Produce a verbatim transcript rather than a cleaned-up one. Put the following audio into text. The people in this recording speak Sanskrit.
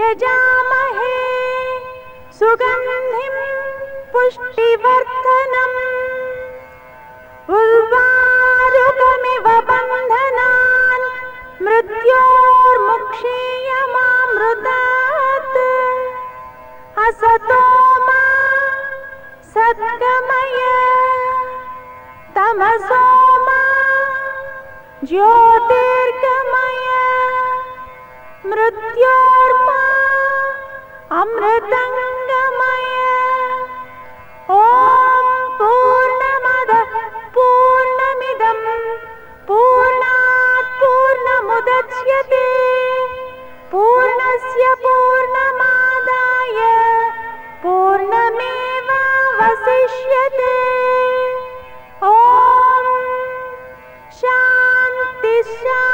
यजामहे सुगन्धिं पुष्टिवर्धनम् उर्वारुकमिव बन्धनान् मृत्योर्मुक्षीयमामृतात् असतो मा सद्गमय तमसो मा ज्योतिर्गमय मृत्योर्मा अमृतंगमय। ॐ पूर्णमदः पूर्णमिदं पूर्णात् पूर्णमुदच्यते पूर्णस्य पूर्णमादाय पूर्णमेवावशिष्यते। ॐ शान्ति शान्ति।